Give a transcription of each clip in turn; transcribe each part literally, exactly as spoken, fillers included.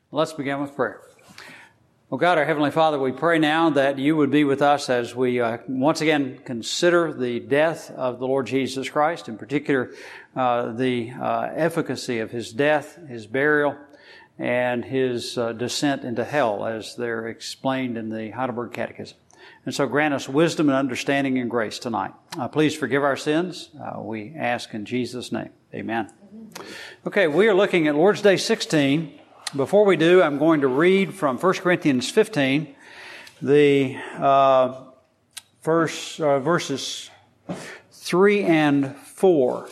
Let's begin with prayer. Well, God, our Heavenly Father, we pray now that you would be with us as we uh, once again consider the death of the Lord Jesus Christ, in particular uh, the uh, efficacy of His death, His burial, and His uh, descent into hell as they're explained in the Heidelberg Catechism. And so grant us wisdom and understanding and grace tonight. Uh, please forgive our sins. Uh, we ask in Jesus' name. Amen. Okay, we are looking at Lord's Day sixteen. Before we do, I'm going to read from First Corinthians fifteen, the uh, verse, uh, verses three and four.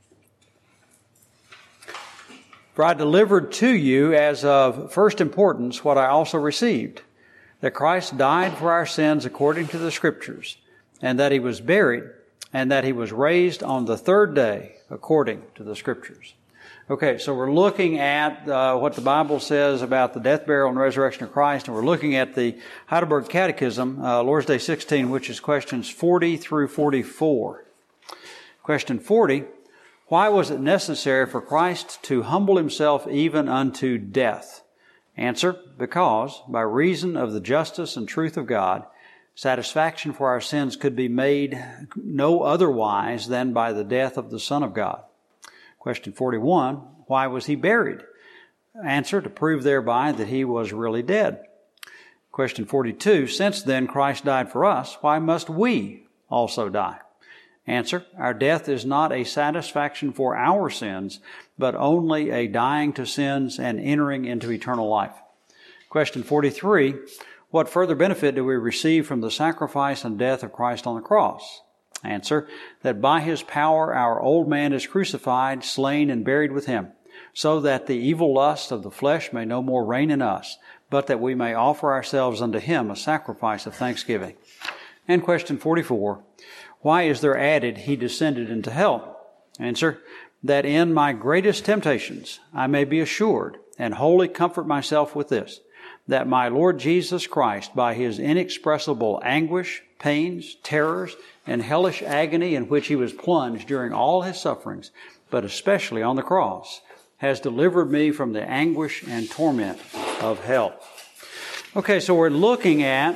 For I delivered to you as of first importance what I also received, that Christ died for our sins according to the Scriptures, and that He was buried, and that He was raised on the third day according to the Scriptures. Okay, so we're looking at uh, what the Bible says about the death, burial, and resurrection of Christ, and we're looking at the Heidelberg Catechism, uh, Lord's Day sixteen, which is questions forty through forty-four. Question forty, why was it necessary for Christ to humble Himself even unto death? Answer, because by reason of the justice and truth of God, satisfaction for our sins could be made no otherwise than by the death of the Son of God. Question forty-one, why was He buried? Answer, to prove thereby that He was really dead. Question forty-two, since then Christ died for us, why must we also die? Answer, our death is not a satisfaction for our sins, but only a dying to sins and entering into eternal life. Question forty-three, what further benefit do we receive from the sacrifice and death of Christ on the cross? Answer, that by His power our old man is crucified, slain, and buried with Him, so that the evil lust of the flesh may no more reign in us, but that we may offer ourselves unto Him a sacrifice of thanksgiving. And question forty-four, why is there added, He descended into hell? Answer, that in my greatest temptations I may be assured and wholly comfort myself with this, that my Lord Jesus Christ, by His inexpressible anguish, pains, terrors, and hellish agony in which He was plunged during all His sufferings, but especially on the cross, has delivered me from the anguish and torment of hell. Okay, so we're looking at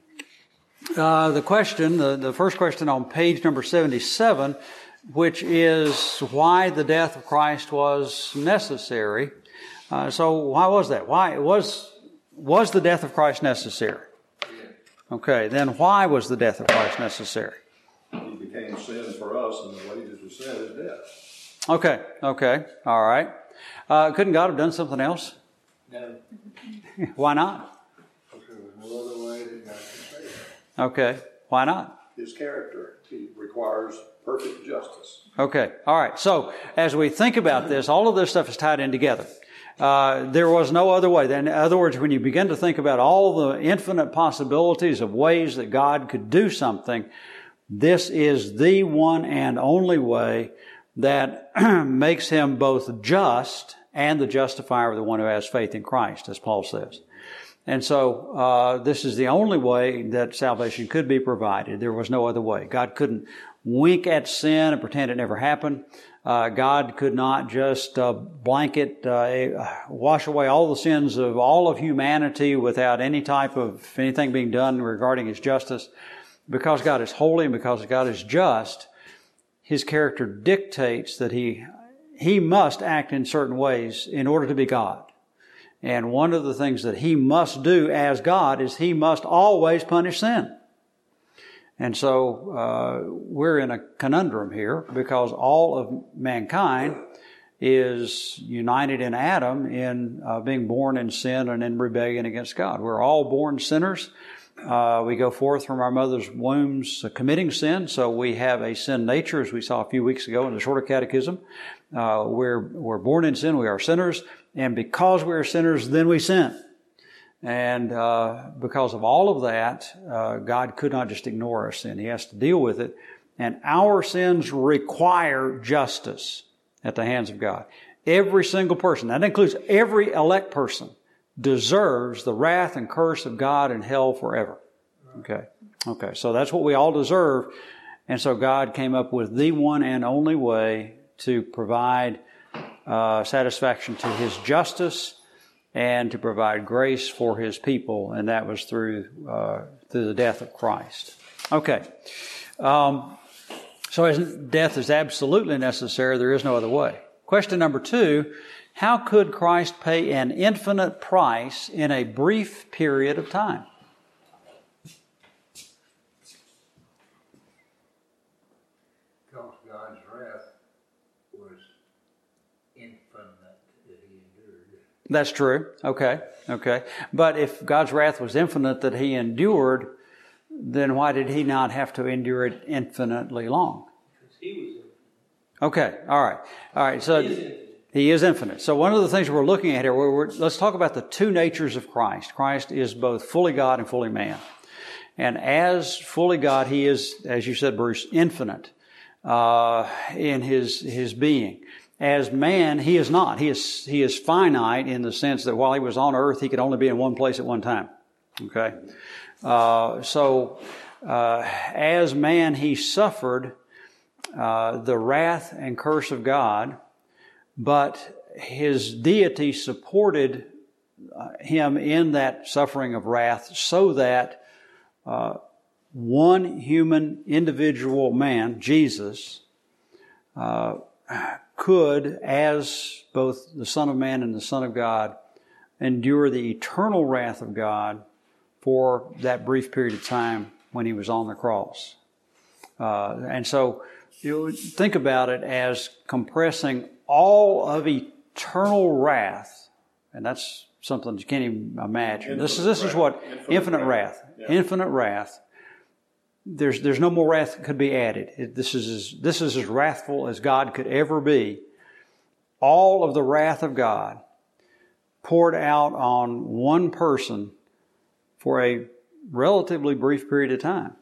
uh, the question, the, the first question on page number seventy-seven, which is why the death of Christ was necessary. Uh, so why was that? Why was was the death of Christ necessary? Okay, then why was the death of Christ necessary? He became sin for us, and the wages of sin is death. Okay, okay, all right. Uh, couldn't God have done something else? No. Why not? Because there's no other way that God can save. Okay, why not? His character, He requires perfect justice. Okay, all right. So as we think about this, all of this stuff is tied in together. Uh, there was no other way. In other words, when you begin to think about all the infinite possibilities of ways that God could do something, this is the one and only way that makes Him both just and the justifier of the one who has faith in Christ, as Paul says. And so uh, this is the only way that salvation could be provided. There was no other way. God couldn't wink at sin and pretend it never happened. Uh, God could not just uh, blanket, uh, wash away all the sins of all of humanity without any type of anything being done regarding His justice. Because God is holy and because God is just, His character dictates that He He must act in certain ways in order to be God. And one of the things that He must do as God is He must always punish sin. And so uh, we're in a conundrum here because all of mankind is united in Adam in uh, being born in sin and in rebellion against God. We're all born sinners. Uh, we go forth from our mother's wombs uh, committing sin, so we have a sin nature, as we saw a few weeks ago in the Shorter Catechism. Uh, we're we're born in sin, we are sinners, and because we are sinners, then we sin. And uh, because of all of that, uh, God could not just ignore our sin. He has to deal with it. And our sins require justice at the hands of God. Every single person, that includes every elect person, deserves the wrath and curse of God in hell forever. Okay. Okay. So that's what we all deserve. And so God came up with the one and only way to provide uh, satisfaction to His justice and to provide grace for His people, and that was through uh, through the death of Christ. Okay. Um, so as death is absolutely necessary, there is no other way. Question number two, how could Christ pay an infinite price in a brief period of time? Because God's wrath was infinite that He endured. That's true. Okay. Okay. But if God's wrath was infinite that He endured, then why did He not have to endure it infinitely long? Because He was infinite. Okay. All right. All right. So He is infinite. He is infinite. So one of the things we're looking at here, we're, we're, let's talk about the two natures of Christ. Christ is both fully God and fully man. And as fully God, He is, as you said, Bruce, infinite uh, in His His being. As man, He is not. He is He is finite in the sense that while He was on earth, He could only be in one place at one time. Okay? Uh, so, uh, as man, He suffered uh, the wrath and curse of God, but His deity supported uh, Him in that suffering of wrath so that uh, one human individual man, Jesus, uh, could, as both the Son of Man and the Son of God, endure the eternal wrath of God for that brief period of time when He was on the cross. Uh, and so you think about it as compressing all of eternal wrath, and that's something you can't even imagine. Infinite this is this wrath. is what Infinite infinite wrath, wrath. Yeah. infinite wrath. There's there's no more wrath that could be added. It, this is as, this is as wrathful as God could ever be. All of the wrath of God poured out on one person for a relatively brief period of time.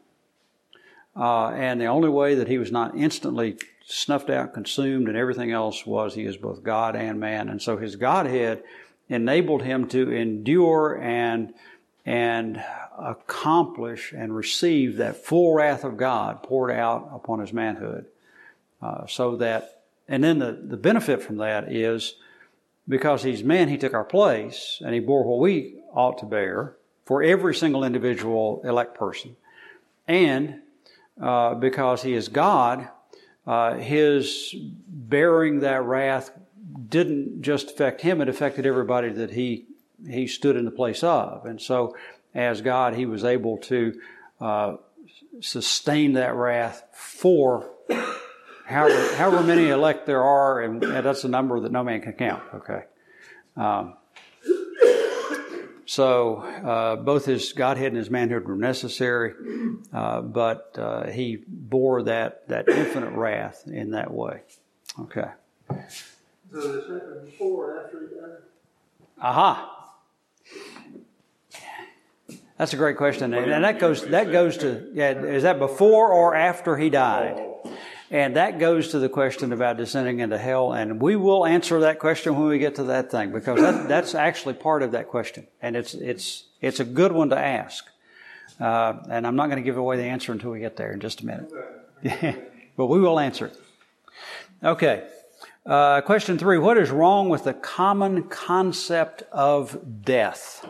Uh, and the only way that He was not instantly snuffed out, consumed, and everything else was He is both God and man. And so His Godhead enabled Him to endure and and accomplish and receive that full wrath of God poured out upon His manhood. Uh, so that, and then the, the benefit from that is because He's man, He took our place and He bore what we ought to bear for every single individual elect person. And uh, because He is God, uh, His bearing that wrath didn't just affect Him, it affected everybody that He He stood in the place of. And so as God, He was able to uh, sustain that wrath for however, however many elect there are, and, and that's a number that no man can count, okay? Um, so uh, both His Godhead and His manhood were necessary, uh, but uh, He bore that, that infinite wrath in that way. Okay. So this happened before or after He died? Aha. That's a great question, and, and that goes that goes to yeah. Is that before or after He died? And that goes to the question about descending into hell, and we will answer that question when we get to that thing, because that, that's actually part of that question, and it's it's it's a good one to ask. Uh, and I'm not going to give away the answer until we get there in just a minute, but we will answer it. Okay. Uh, question three: what is wrong with the common concept of death?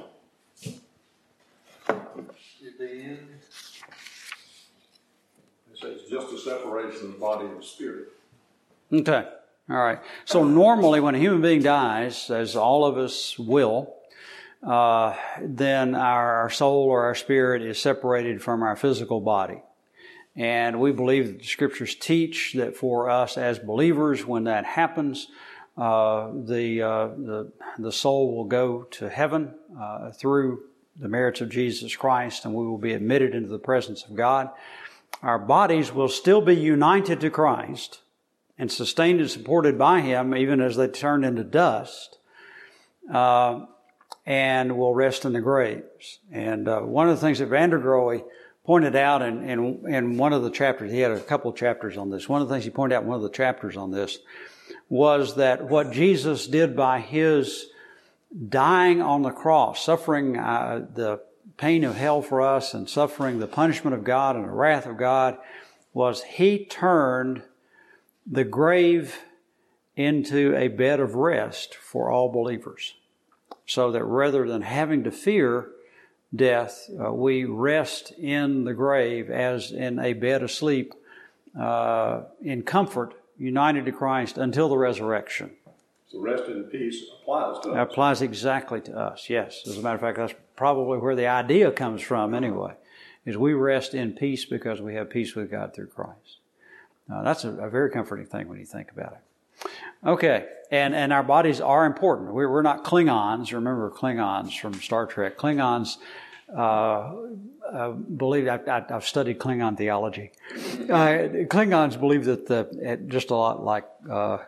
It's just a separation of the body and the spirit. Okay. All right. So normally when a human being dies, as all of us will, uh, then our, our soul or our spirit is separated from our physical body. And we believe that the Scriptures teach that for us as believers, when that happens, uh, the, uh, the the soul will go to heaven uh, through the merits of Jesus Christ, and we will be admitted into the presence of God. Our bodies will still be united to Christ and sustained and supported by Him, even as they turn into dust, uh, and will rest in the graves. And uh, one of the things that Vandergrohe pointed out in, in, in one of the chapters, he had a couple of chapters on this. One of the things he pointed out in one of the chapters on this was that what Jesus did by His dying on the cross, suffering uh, the pain of hell for us and suffering the punishment of God and the wrath of God, was He turned the grave into a bed of rest for all believers. so that rather than having to fear death, uh, we rest in the grave as in a bed asleep, uh, in comfort, united to Christ until the resurrection. So rest in peace applies to us. That applies exactly to us, yes. As a matter of fact, that's probably where the idea comes from anyway, is we rest in peace because we have peace with God through Christ. Uh, that's a, a very comforting thing when you think about it. Okay, and, and our bodies are important. We're, we're not Klingons. Remember Klingons from Star Trek. Klingons uh, uh, believe, I, I, I've studied Klingon theology. Uh, Klingons believe that the, just a lot like uh,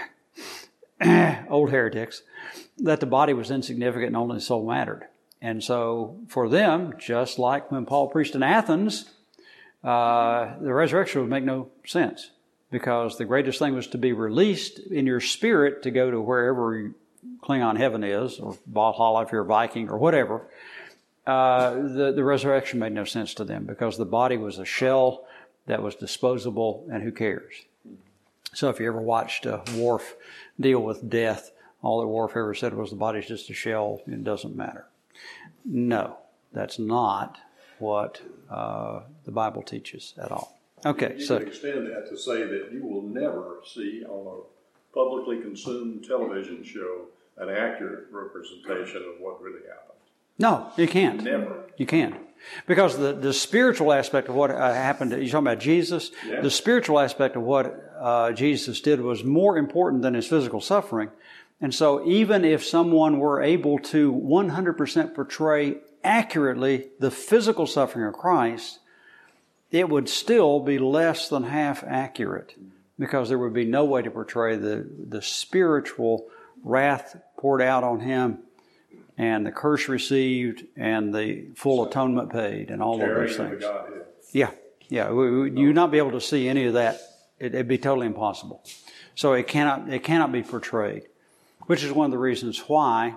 old heretics, that the body was insignificant and only the soul mattered. And so for them, just like when Paul preached in Athens, uh, the resurrection would make no sense, because the greatest thing was to be released in your spirit to go to wherever Klingon heaven is, or Valhalla if you're a Viking, or whatever. Uh, the, the resurrection made no sense to them, because the body was a shell that was disposable, and who cares? So if you ever watched uh, Worf deal with death, all that Worf ever said was the body's just a shell, it doesn't matter. No, that's not what uh, the Bible teaches at all. Okay, you so can extend that to say that you will never see on a publicly consumed television show an accurate representation of what really happened. No, you can't. Never. You can't. Because the, the spiritual aspect of what uh, happened, you're talking about Jesus, Yeah. the spiritual aspect of what uh, Jesus did was more important than his physical suffering. And so even if someone were able to one hundred percent portray accurately the physical suffering of Christ, it would still be less than half accurate, because there would be no way to portray the, the spiritual wrath poured out on him, and the curse received, and the full atonement paid, and all of those Carrying things. the Godhead. Yeah, yeah. We, we, you'd not be able to see any of that. It, it'd be totally impossible. So it cannot, it cannot be portrayed, which is one of the reasons why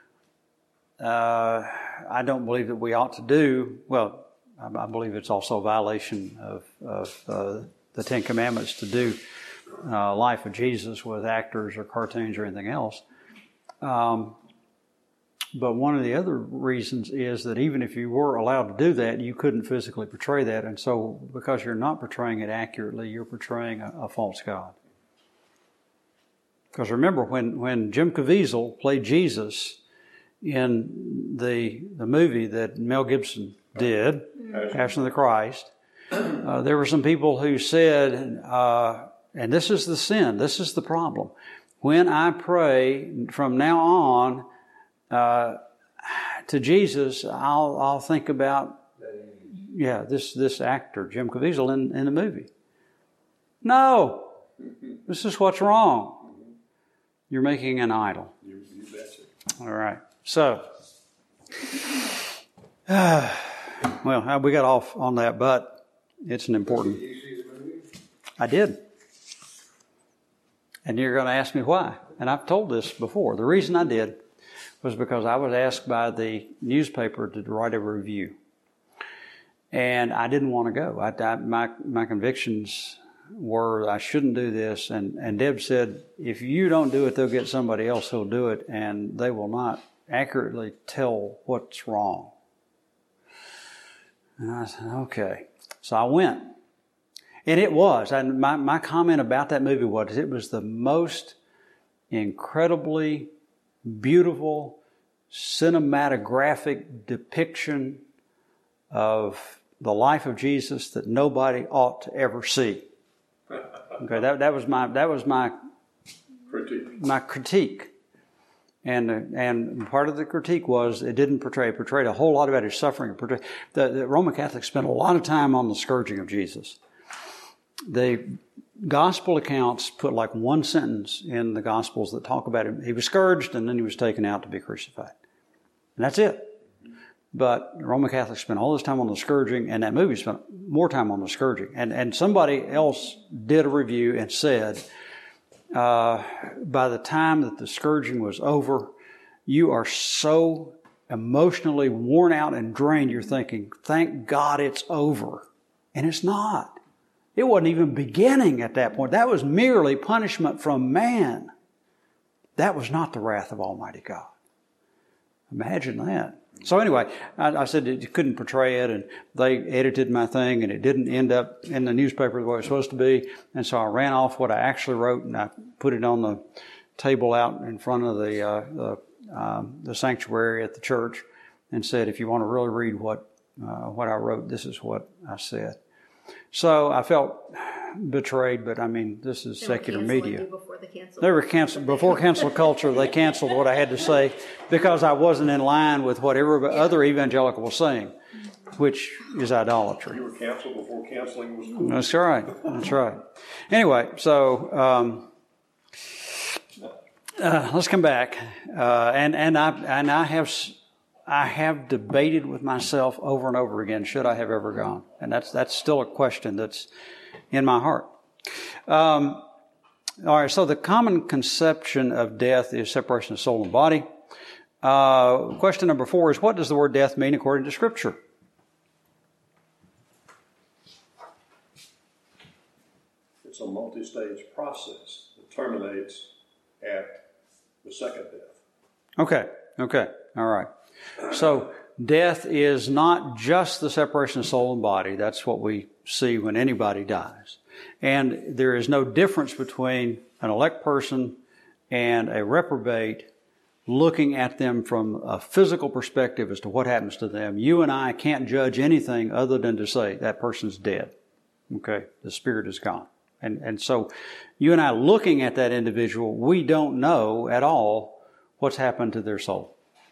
uh, I don't believe that we ought to do, well, I, I believe it's also a violation of, of uh, the Ten Commandments to do uh, Life of Jesus with actors or cartoons or anything else. Um, But one of the other reasons is that even if you were allowed to do that, you couldn't physically portray that. And so because you're not portraying it accurately, you're portraying a, a false God. Because remember, when, when Jim Caviezel played Jesus in the, the movie that Mel Gibson did, Passion of the Christ, uh, there were some people who said, uh, and this is the sin, this is the problem. When I pray from now on, Uh, to Jesus, I'll I'll think about yeah this this actor Jim Caviezel in, in the movie. No, this is what's wrong. You're making an idol. You, you betcha. All right. So, uh, well, we got off on that, but it's an important. Did you see the movie? I did. And you're going to ask me why. And I've told this before. The reason I did was because I was asked by the newspaper to write a review. And I didn't want to go. I, I, my, my convictions were I shouldn't do this. And, and Deb said, if you don't do it, they'll get somebody else who'll do it, and they will not accurately tell what's wrong. And I said, okay. So I went. And it was. And my, my comment about that movie was it was the most incredibly beautiful cinematographic depiction of the life of Jesus that nobody ought to ever see. Okay, that that was my that was my Critique. my critique, and and part of the critique was it didn't portray it portrayed a whole lot about his suffering. The, the Roman Catholics spent a lot of time on the scourging of Jesus. The gospel accounts put like one sentence in the gospels that talk about him. He was scourged and then he was taken out to be crucified, and that's it. But the Roman Catholics spent all this time on the scourging, and that movie spent more time on the scourging. And and somebody else did a review and said, uh, by the time that the scourging was over, you are so emotionally worn out and drained, you're thinking, thank God it's over. And it's not. It wasn't even beginning at that point. That was merely punishment from man. That was not the wrath of Almighty God. Imagine that. So anyway, I, I said you couldn't portray it, and they edited my thing, and it didn't end up in the newspaper the way it was supposed to be. And so I ran off what I actually wrote, and I put it on the table out in front of the uh, the, um, the sanctuary at the church, and said, if you want to really read what uh, what I wrote, this is what I said. So I felt betrayed, but I mean, this is they secular were media. You before the cancel They were canceled before cancel culture. They canceled what I had to say because I wasn't in line with what every yeah. other evangelical was saying, which is idolatry. You were canceled before canceling was cool. That's right. That's right. Anyway, so um, uh, let's come back, uh, and and I and I have. I have debated with myself over and over again, should I have ever gone? And that's that's still a question that's in my heart. Um, all right, so the common conception of death is separation of soul and body. Uh, question number four is, what does the word death mean according to Scripture? It's a multi-stage process that terminates at the second death. Okay, okay, all right. So death is not just the separation of soul and body. That's what we see when anybody dies. And there is no difference between an elect person and a reprobate looking at them from a physical perspective as to what happens to them. You and I can't judge anything other than to say that person's dead. Okay, the spirit is gone. And, and so you and I looking at that individual, we don't know at all what's happened to their soul.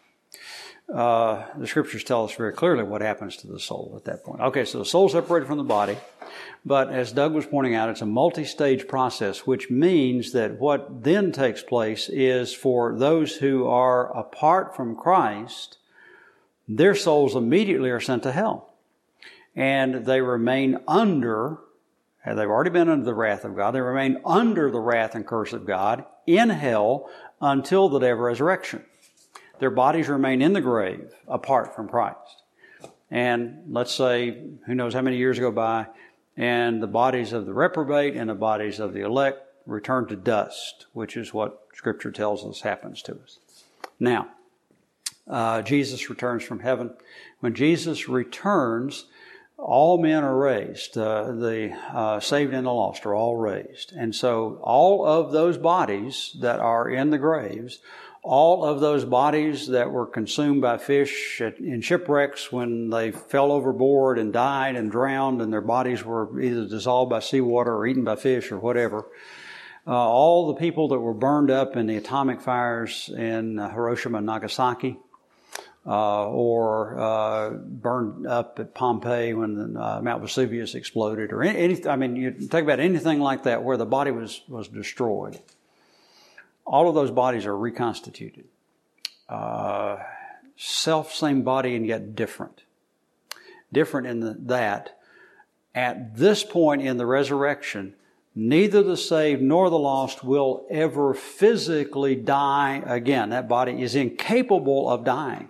Uh, the Scriptures tell us very clearly what happens to the soul at that point. Okay, so the soul's separated from the body, but as Doug was pointing out, it's a multi-stage process, which means that what then takes place is for those who are apart from Christ, their souls immediately are sent to hell. And they remain under, and they've already been under the wrath of God, they remain under the wrath and curse of God in hell until the day of resurrection. Their bodies remain in the grave apart from Christ. And let's say, who knows how many years go by, and the bodies of the reprobate and the bodies of the elect return to dust, which is what Scripture tells us happens to us. Now, uh, Jesus returns from heaven. When Jesus returns, all men are raised. Uh, the uh, saved and the lost are all raised. And so all of those bodies that are in the graves, all of those bodies that were consumed by fish in shipwrecks when they fell overboard and died and drowned and their bodies were either dissolved by seawater or eaten by fish or whatever, uh, all the people that were burned up in the atomic fires in Hiroshima and Nagasaki, uh, or uh, burned up at Pompeii when uh, Mount Vesuvius exploded, or any, any, I mean, you think about anything like that where the body was, was destroyed. All of those bodies are reconstituted. Uh, self, same body, and yet different. Different in the, that at this point in the resurrection, neither the saved nor the lost will ever physically die again. That body is incapable of dying.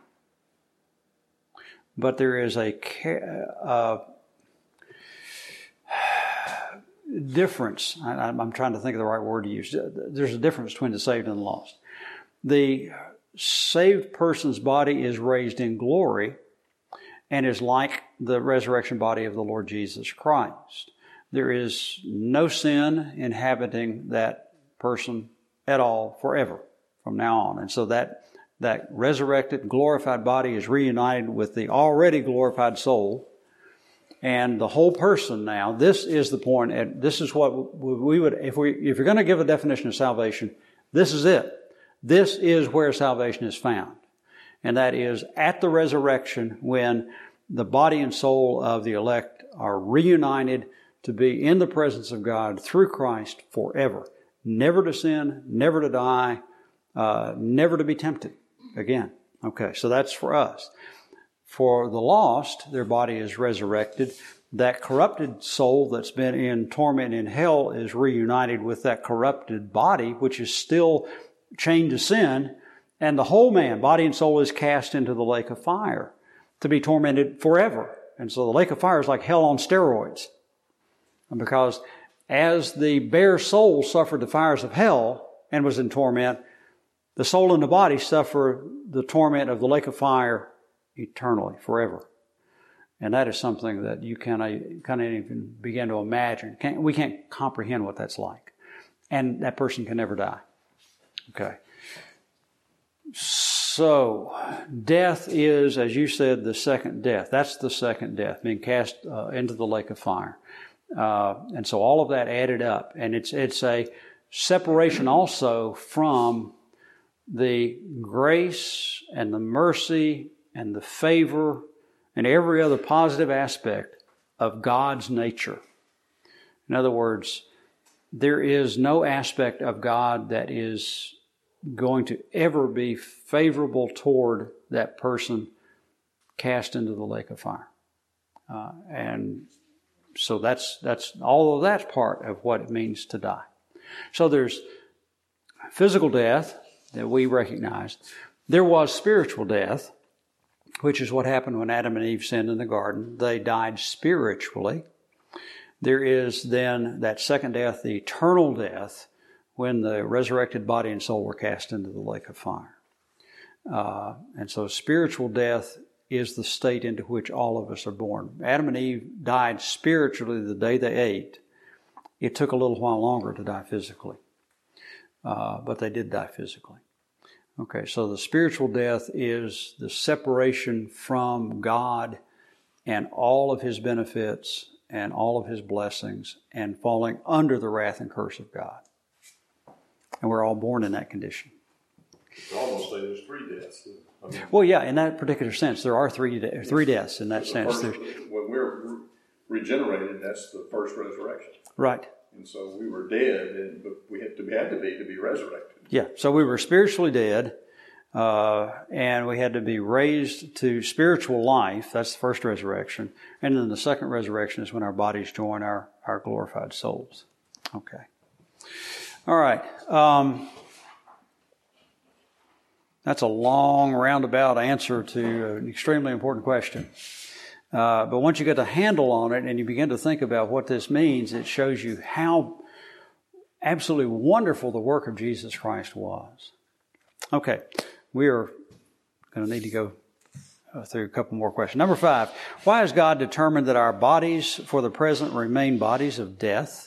But there is a uh, difference. I, I'm trying to think of the right word to use. There's a difference between the saved and the lost. The saved person's body is raised in glory and is like the resurrection body of the Lord Jesus Christ. There is no sin inhabiting that person at all forever from now on. And so that that resurrected, glorified body is reunited with the already glorified soul. And the whole person now, this is the point, and this is what we would, if we, if you're going to give a definition of salvation, this is it. This is where salvation is found. And that is at the resurrection when the body and soul of the elect are reunited to be in the presence of God through Christ forever. Never to sin, never to die, uh, never to be tempted again. Okay, so that's for us. For the lost, their body is resurrected. That corrupted soul that's been in torment in hell is reunited with that corrupted body, which is still chained to sin. And the whole man, body and soul, is cast into the lake of fire to be tormented forever. And so the lake of fire is like hell on steroids. And because as the bare soul suffered the fires of hell and was in torment, The soul and the body suffer the torment of the lake of fire eternally, forever. And that is something that you cannot, cannot even begin to imagine. Can't, we can't comprehend what that's like. And that person can never die. Okay. So, death is, as you said, the second death. That's the second death, being cast uh, into the lake of fire. Uh, and so all of that added up. And it's it's a separation also from the grace and the mercy and the favor and every other positive aspect of God's nature. In other words, there is no aspect of God that is going to ever be favorable toward that person cast into the lake of fire. Uh, and so that's that's all of that's part of what it means to die. So there's physical death that we recognized. There was spiritual death, which is what happened when Adam and Eve sinned in the garden. They died spiritually. There is then that second death, the eternal death, when the resurrected body and soul were cast into the lake of fire. Uh, and so spiritual death is the state into which all of us are born. Adam and Eve died spiritually the day they ate. It took a little while longer to die physically. Uh, but they did die physically. Okay, so the spiritual death is the separation from God and all of His benefits and all of His blessings and falling under the wrath and curse of God. And we're all born in that condition. You almost say there's three deaths. I mean, well, yeah, in that particular sense, there are three de- three deaths in that sense. First, when we're re- regenerated, that's the first resurrection. Right. And so we were dead, and but we had to, we had to be to be resurrected. Yeah, so we were spiritually dead, uh, and we had to be raised to spiritual life. That's the first resurrection. And then the second resurrection is when our bodies join our, our glorified souls. Okay. All right. Um, that's a long, roundabout answer to an extremely important question. Uh, but once you get a handle on it and you begin to think about what this means, it shows you how absolutely wonderful the work of Jesus Christ was. Okay, we are going to need to go through a couple more questions. Number five, why has God determined that our bodies for the present remain bodies of death?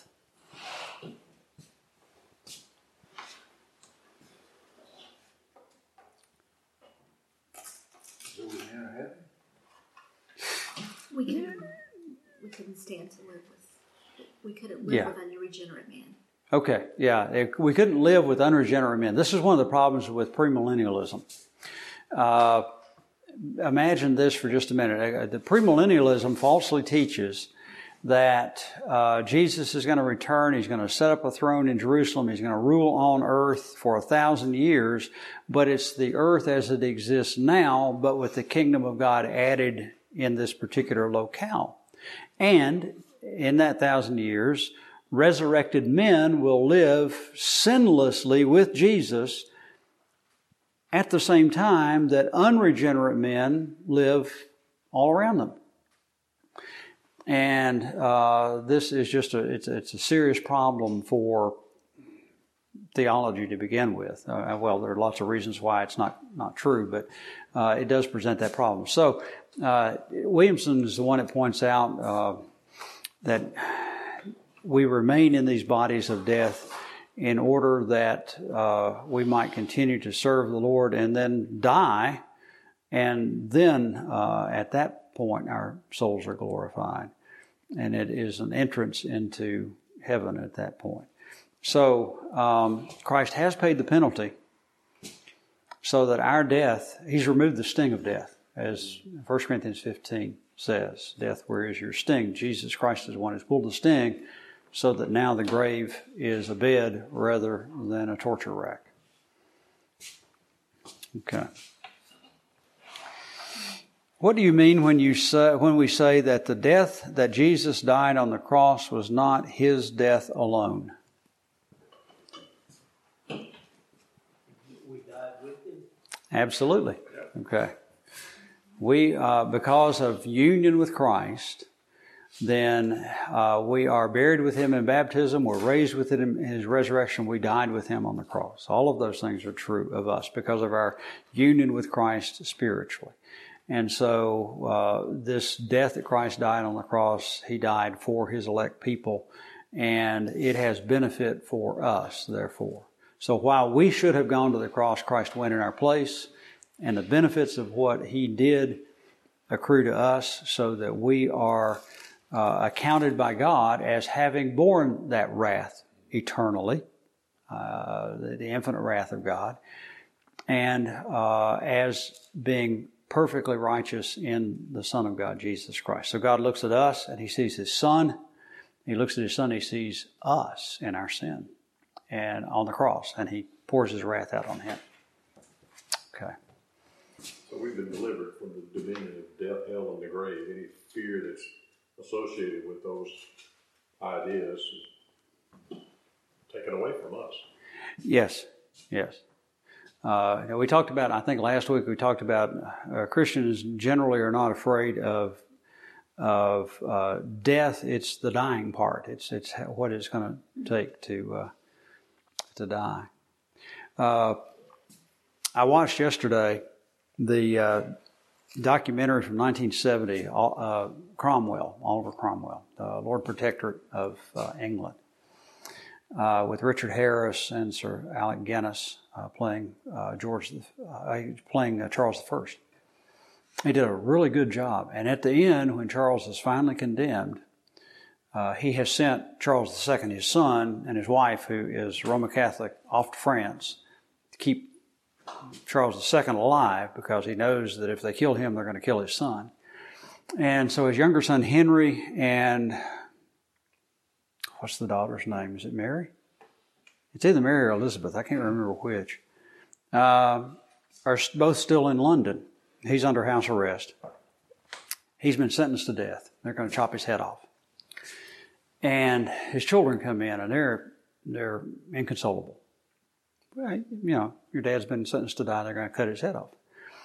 We couldn't, we couldn't stand to live with, we couldn't live Yeah. with a regenerate man. Okay, yeah, we couldn't live with unregenerate men. This is one of the problems with premillennialism. Uh, imagine this for just a minute. The premillennialism falsely teaches that uh, Jesus is going to return. He's going to set up a throne in Jerusalem. He's going to rule on earth for a thousand years, but it's the earth as it exists now, but with the kingdom of God added in this particular locale. And in that thousand years, resurrected men will live sinlessly with Jesus at the same time that unregenerate men live all around them. And uh, this is just a it's, it's a serious problem for theology to begin with. Uh, well, there are lots of reasons why it's not, not true, but uh, it does present that problem. So uh, Williamson is the one that points out uh, that we remain in these bodies of death in order that uh, we might continue to serve the Lord and then die, and then uh, at that point our souls are glorified. And it is an entrance into heaven at that point. So um, Christ has paid the penalty so that our death, He's removed the sting of death, as First Corinthians fifteen says, death, where is your sting? Jesus Christ is the one who's pulled the sting so that now the grave is a bed rather than a torture rack. Okay. What do you mean when you say, when we say that the death that Jesus died on the cross was not His death alone? We died with Him. Absolutely. Okay. We, uh, because of union with Christ, then uh, we are buried with him in baptism, we're raised with him in his resurrection, we died with him on the cross. All of those things are true of us because of our union with Christ spiritually. And so uh, this death that Christ died on the cross, he died for his elect people, and it has benefit for us, therefore. So while we should have gone to the cross, Christ went in our place, and the benefits of what he did accrue to us so that we are uh, accounted by God as having borne that wrath eternally, uh, the, the infinite wrath of God, and uh, as being perfectly righteous in the Son of God, Jesus Christ. So God looks at us and he sees his Son. He looks at his Son, he sees us in our sin and on the cross, and he pours his wrath out on him. Okay. So we've been delivered from the dominion of death, hell, and the grave. Any fear that's associated with those ideas is taken away from us. Yes, yes. Uh, you know, we talked about, I think last week we talked about uh, Christians generally are not afraid of of uh, death. It's the dying part. It's it's what it's going to take to uh, to die. Uh, I watched yesterday the uh, documentary from nineteen seventy, uh, Cromwell, Oliver Cromwell, the Lord Protector of uh, England, uh, with Richard Harris and Sir Alec Guinness uh, playing uh, George, uh, playing uh, Charles the First. He did a really good job. And at the end, when Charles is finally condemned, uh, he has sent Charles the Second, his son, and his wife, who is Roman Catholic, off to France to keep Charles the Second alive, because he knows that if they kill him, they're going to kill his son. And so his younger son, Henry, and what's the daughter's name? Is it Mary? It's either Mary or Elizabeth. I can't remember which. Uh, are both still in London. He's under house arrest. He's been sentenced to death. They're going to chop his head off. And his children come in, and they're they're inconsolable. Well, you know, your dad's been sentenced to die. They're going to cut his head off.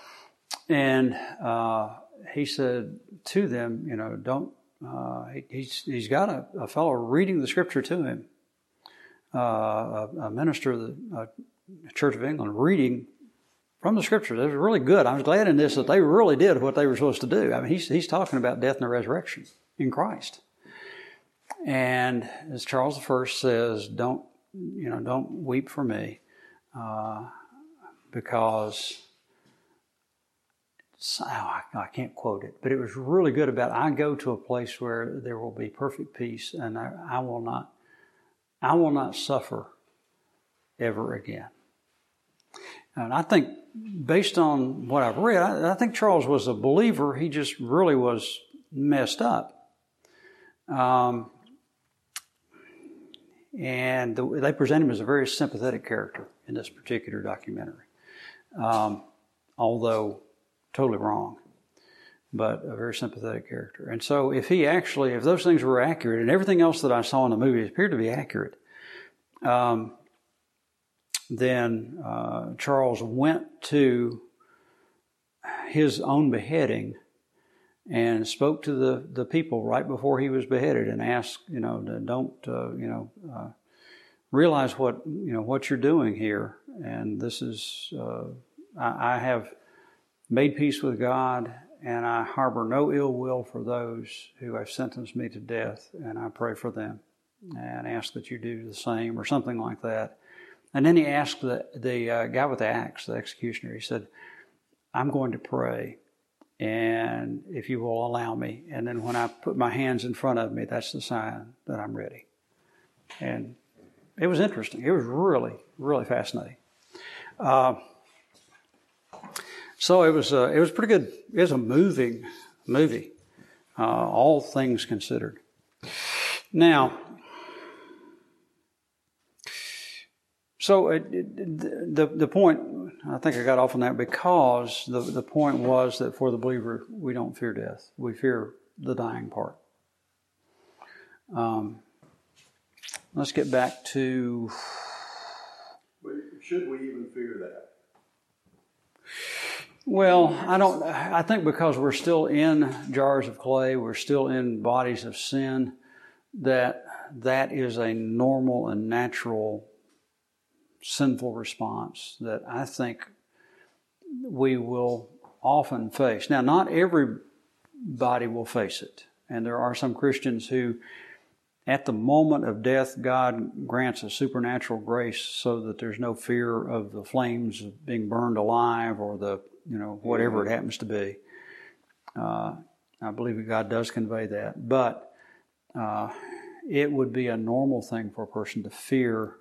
And uh, he said to them, you know, don't. Uh, he, he's he's got a, a fellow reading the scripture to him, uh, a, a minister of the uh, Church of England reading from the scriptures. It was really good. I was glad in this that they really did what they were supposed to do. I mean, he's he's talking about death and the resurrection in Christ. And as Charles the First says, don't you know, don't weep for me, uh, because oh, I, I can't quote it, but it was really good about, I go to a place where there will be perfect peace, and I, I will not, I will not suffer ever again. And I think, based on what I've read, I, I think Charles was a believer. He just really was messed up. Um, and the, they present him as a very sympathetic character in this particular documentary. Um, although totally wrong, but a very sympathetic character. And so if he actually, if those things were accurate, and everything else that I saw in the movie appeared to be accurate, um, then uh, Charles went to his own beheading and spoke to the, the people right before he was beheaded and asked, you know, don't, uh, you know, uh, realize what, you know, what you're doing here. And this is, uh, I, I have made peace with God, and I harbor no ill will for those who have sentenced me to death, and I pray for them and ask that you do the same, or something like that. And then he asked the, the uh, guy with the axe, the executioner, he said, I'm going to pray, and if you will allow me, and then when I put my hands in front of me, that's the sign that I'm ready. And it was interesting. It was really, really fascinating. Uh, so it was, uh, it was pretty good. It was a moving movie, uh, all things considered. Now, so it, it, the the point, I think I got off on that because the, the point was that for the believer, we don't fear death. We fear the dying part. Um, let's get back to... Should we even fear that? Well, I don't, I think because we're still in jars of clay, we're still in bodies of sin, that that is a normal and natural sinful response that I think we will often face. Now, not everybody will face it. And there are some Christians who, at the moment of death, God grants a supernatural grace so that there's no fear of the flames of being burned alive or the, you know, whatever it happens to be. Uh, I believe that God does convey that. But uh, it would be a normal thing for a person to fear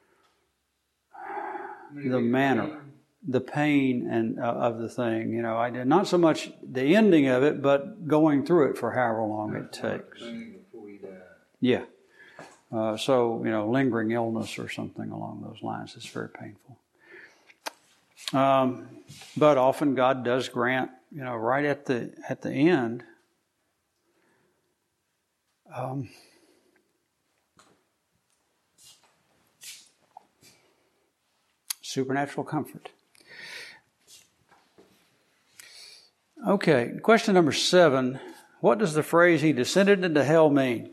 the manner, the pain and uh, of the thing. You know, I not so much the ending of it, but going through it for however long it takes. Yeah. Uh, so, you know, lingering illness or something along those lines is very painful. Um, but often God does grant, you know, right at the at the end, um, supernatural comfort. Okay, question number seven. What does the phrase "he descended into hell" mean?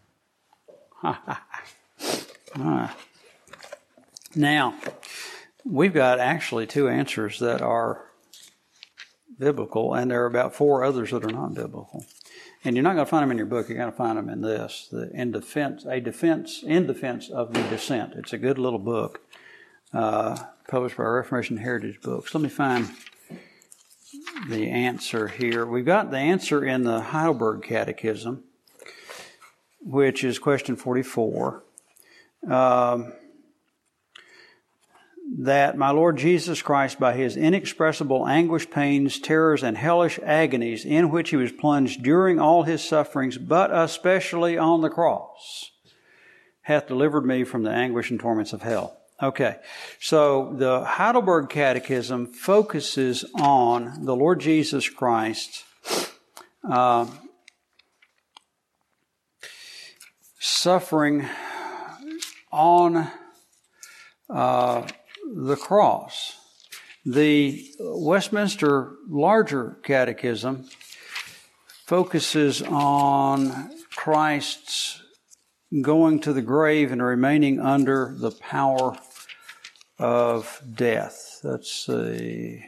ah. Now, we've got actually two answers that are biblical, and there are about four others that are not biblical. And you're not going to find them in your book. You're going to find them in this, the in defense, a defense in defense of the descent. It's a good little book, uh, published by Reformation Heritage Books. Let me find the answer here. We've got the answer in the Heidelberg Catechism, which is question forty-four. Um, that my Lord Jesus Christ, by his inexpressible anguish, pains, terrors, and hellish agonies in which he was plunged during all his sufferings, but especially on the cross, hath delivered me from the anguish and torments of hell. Okay, so the Heidelberg Catechism focuses on the Lord Jesus Christ uh, suffering on uh, the cross. The Westminster Larger Catechism focuses on Christ's going to the grave and remaining under the power of death. Let's see.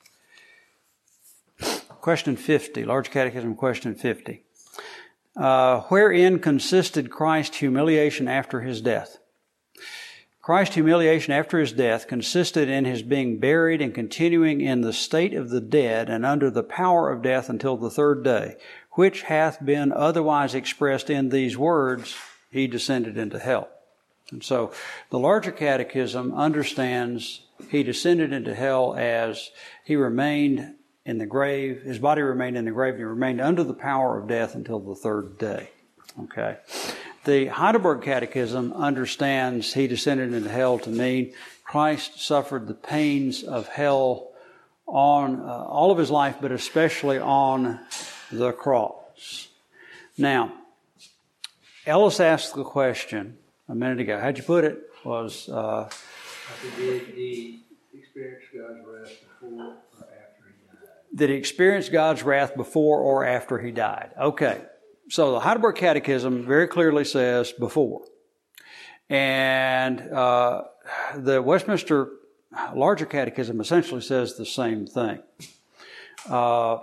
Question fifty, Large Catechism, question fifty. Uh, wherein consisted Christ's humiliation after his death? Christ's humiliation after his death consisted in his being buried and continuing in the state of the dead and under the power of death until the third day, which hath been otherwise expressed in these words, he descended into hell. And so the Larger Catechism understands he descended into hell as he remained in the grave, his body remained in the grave, and he remained under the power of death until the third day. Okay. The Heidelberg Catechism understands he descended into hell to mean Christ suffered the pains of hell on uh, all of his life, but especially on the cross. Now, Ellis asked the question a minute ago. How'd you put it? Was uh, did he experience God's wrath before or after he died? Did he experience God's wrath before or after he died? Okay. So the Heidelberg Catechism very clearly says before. And uh, the Westminster Larger Catechism essentially says the same thing. Uh,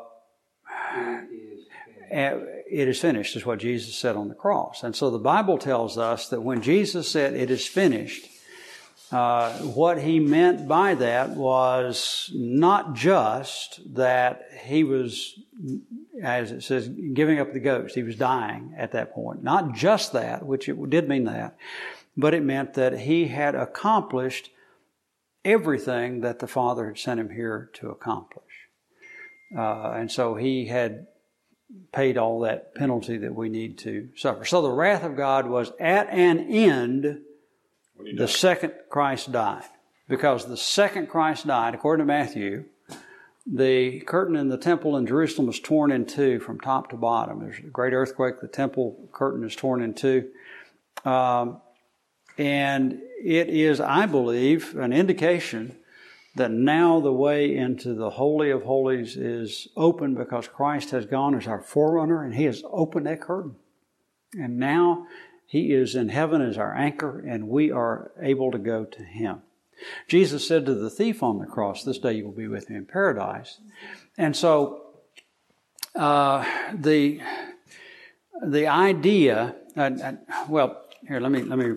it is finished, is what Jesus said on the cross. And so the Bible tells us that when Jesus said it is finished, uh, what he meant by that was not just that he was, as it says, giving up the ghost. He was dying at that point. Not just that, which it did mean that, but it meant that he had accomplished everything that the Father had sent him here to accomplish. Uh, and so he had paid all that penalty that we need to suffer. So the wrath of God was at an end the second Christ died. Because the second Christ died, according to Matthew, the curtain in the temple in Jerusalem was torn in two from top to bottom. There's a great earthquake. The temple curtain is torn in two. Um, and it is, I believe, an indication that now the way into the Holy of Holies is open because Christ has gone as our forerunner and He has opened that curtain. And now He is in heaven as our anchor and we are able to go to Him. Jesus said to the thief on the cross, "This day you will be with me in paradise." And so uh, the the idea, uh, uh, well, here let me let me.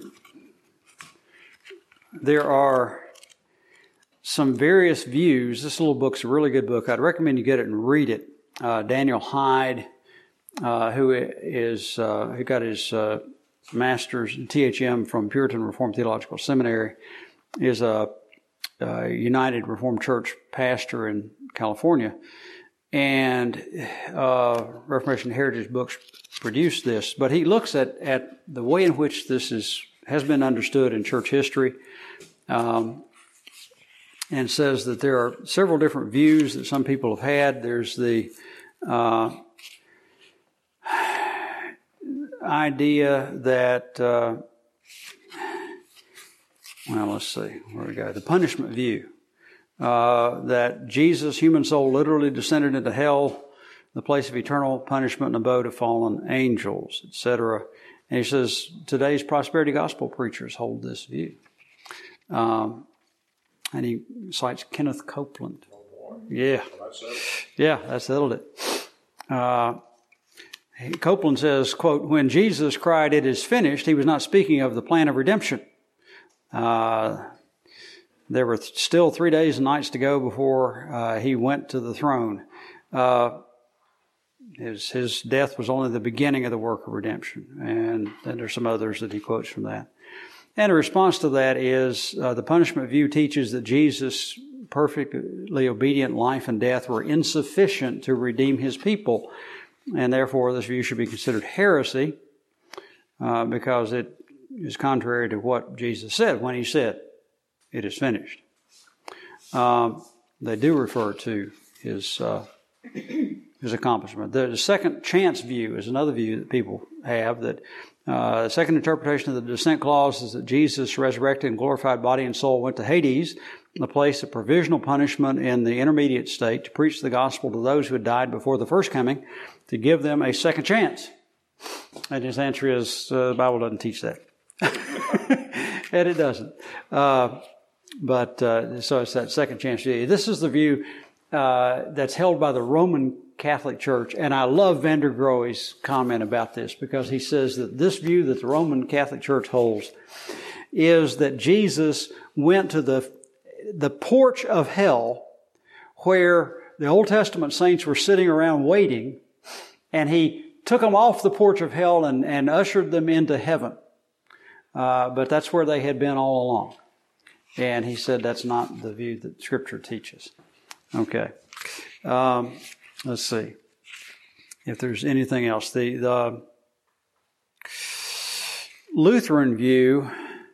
There are some various views. This little book's a really good book. I'd recommend you get it and read it. Uh, Daniel Hyde, uh, who is uh, who got his uh, master's in T H M from Puritan Reformed Theological Seminary, is a, a United Reformed Church pastor in California, and uh, Reformation Heritage Books produced this. But he looks at at the way in which this is has been understood in church history. Um, and says that there are several different views that some people have had. There's the uh, idea that, uh, well, let's see, where we go. The punishment view, uh, that Jesus' human soul literally descended into hell, the place of eternal punishment and abode of fallen angels, et cetera. And he says today's prosperity gospel preachers hold this view. Um, And he cites Kenneth Copeland. Yeah. Yeah, that settled it. Uh, Copeland says, quote, "When Jesus cried, 'It is finished,' he was not speaking of the plan of redemption. Uh, there were th- still three days and nights to go before uh, he went to the throne. Uh, his, his death was only the beginning of the work of redemption. And then there's some others that he quotes from that. And a response to that is uh, the punishment view teaches that Jesus' perfectly obedient life and death were insufficient to redeem His people. And therefore, this view should be considered heresy uh, because it is contrary to what Jesus said when He said, 'It is finished.'" Um, they do refer to His, uh, his accomplishment. The second chance view is another view that people have that Uh, the second interpretation of the descent clause is that Jesus' resurrected and glorified body and soul went to Hades, the place of provisional punishment in the intermediate state, to preach the gospel to those who had died before the first coming, to give them a second chance. And his answer is, uh, the Bible doesn't teach that. And it doesn't. Uh, but uh, so it's that second chance view. This is the view uh, that's held by the Roman Catholic Church, and I love Vander Groe's comment about this because he says that this view that the Roman Catholic Church holds is that Jesus went to the the porch of hell where the Old Testament saints were sitting around waiting, and He took them off the porch of hell and, and ushered them into heaven. Uh, but that's where they had been all along. And he said that's not the view that Scripture teaches. Okay. Um, let's see if there's anything else. The, the Lutheran view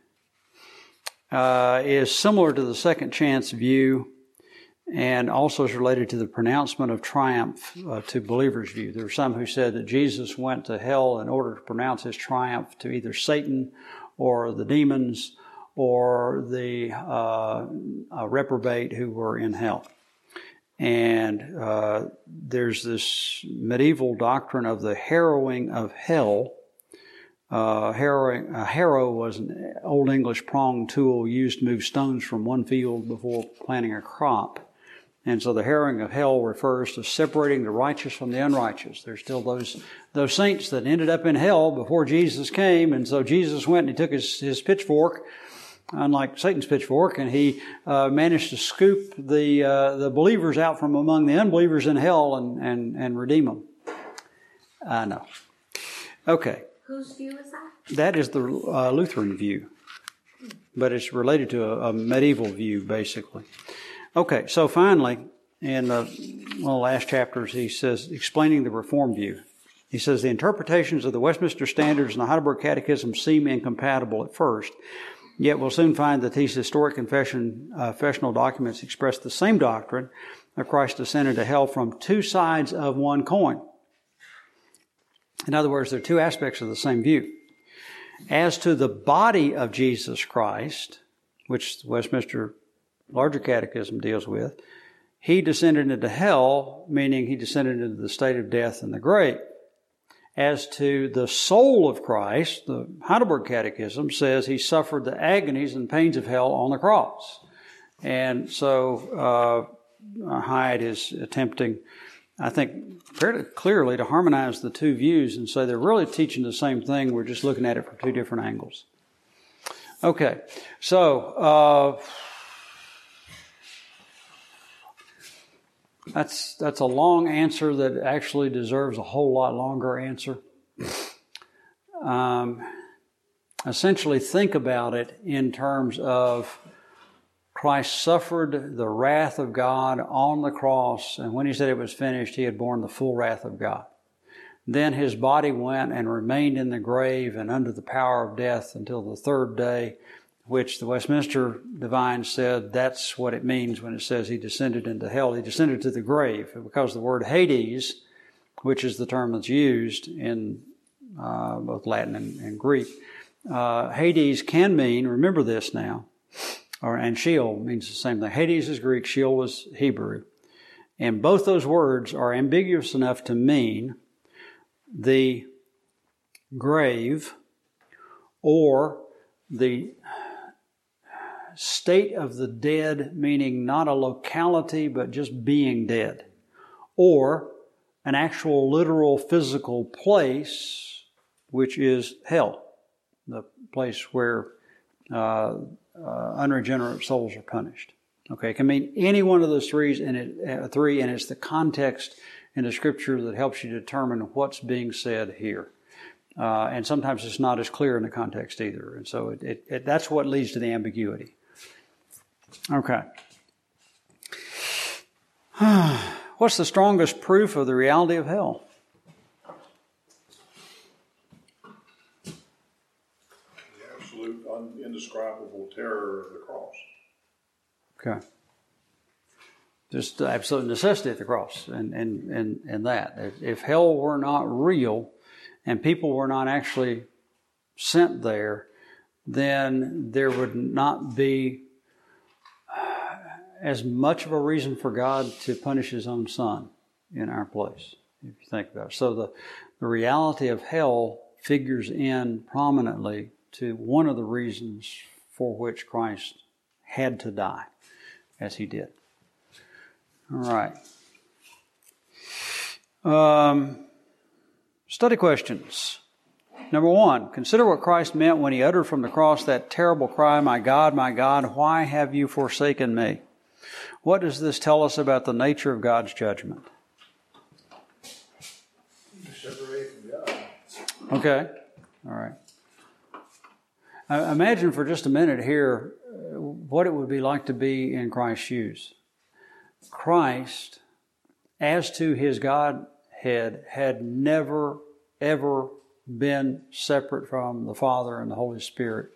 uh, is similar to the second chance view and also is related to the pronouncement of triumph uh, to believers' view. There were some who said that Jesus went to hell in order to pronounce His triumph to either Satan or the demons or the uh, uh, reprobate who were in hell. And uh, there's this medieval doctrine of the harrowing of hell. Uh, harrowing, a harrow was an Old English prong tool used to move stones from one field before planting a crop. And so the harrowing of hell refers to separating the righteous from the unrighteous. There's still those those saints that ended up in hell before Jesus came. And so Jesus went and He took his, his pitchfork, unlike Satan's pitchfork, and He uh, managed to scoop the uh, the believers out from among the unbelievers in hell and, and, and redeem them. I know. Okay. Whose view is that? That is the uh, Lutheran view. But it's related to a, a medieval view, basically. Okay, so finally, in the, one of the last chapters, he says, explaining the Reformed view. He says, the interpretations of the Westminster Standards and the Heidelberg Catechism seem incompatible at first, yet we'll soon find that these historic confession, uh, confessional documents express the same doctrine of Christ's descent into hell from two sides of one coin. In other words, there are two aspects of the same view. As to the body of Jesus Christ, which the Westminster larger catechism deals with. He descended into hell, meaning he descended into the state of death and the grave. As to the soul of Christ, the Heidelberg Catechism says he suffered the agonies and pains of hell on the cross. And so uh, Hyatt is attempting, I think, fairly clearly to harmonize the two views and say they're really teaching the same thing. We're just looking at it from two different angles. Okay, so uh, that's that's a long answer that actually deserves a whole lot longer answer. Um, essentially, think about it in terms of Christ suffered the wrath of God on the cross, and when he said it was finished, he had borne the full wrath of God. Then his body went and remained in the grave and under the power of death until the third day, which the Westminster Divines said that's what it means when it says he descended into hell. He descended to the grave, because the word Hades, which is the term that's used in uh, both Latin and, and Greek, uh, Hades can mean, remember this now, or and Sheol means the same thing. Hades is Greek, Sheol is Hebrew. And both those words are ambiguous enough to mean the grave or the state of the dead, meaning not a locality but just being dead, or an actual literal physical place, which is hell, the place where uh, uh, unregenerate souls are punished. Okay, it can mean any one of those threes, and it, uh, three, and it's the context in the Scripture that helps you determine what's being said here. Uh, and sometimes it's not as clear in the context either. And so it, it, it, that's what leads to the ambiguity. Okay. What's the strongest proof of the reality of hell? The absolute, un- indescribable terror of the cross. Okay. Just the absolute necessity of the cross and, and, and, and that. If, if hell were not real and people were not actually sent there, then there would not be as much of a reason for God to punish his own son in our place, if you think about it. So the, the reality of hell figures in prominently to one of the reasons for which Christ had to die as he did. All right. Um, study questions. Number one, consider what Christ meant when he uttered from the cross that terrible cry, "My God, my God, why have you forsaken me?" What does this tell us about the nature of God's judgment? Separate from God. Okay. All right. I imagine for just a minute here what it would be like to be in Christ's shoes. Christ, as to his Godhead, had never, ever been separate from the Father and the Holy Spirit.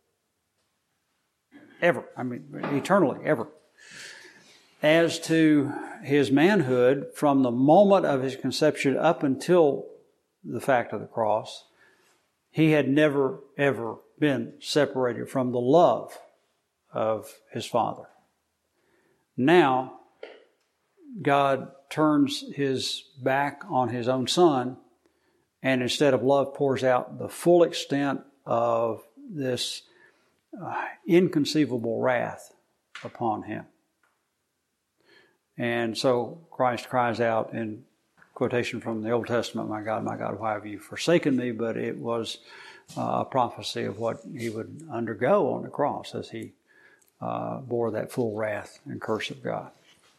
Ever. I mean, eternally, ever. As to his manhood, from the moment of his conception up until the fact of the cross, he had never, ever been separated from the love of his Father. Now, God turns his back on his own Son, and instead of love pours out the full extent of this uh, inconceivable wrath upon him. And so Christ cries out in quotation from the Old Testament, "My God, my God, why have you forsaken me?" But it was uh, a prophecy of what he would undergo on the cross as he uh, bore that full wrath and curse of God.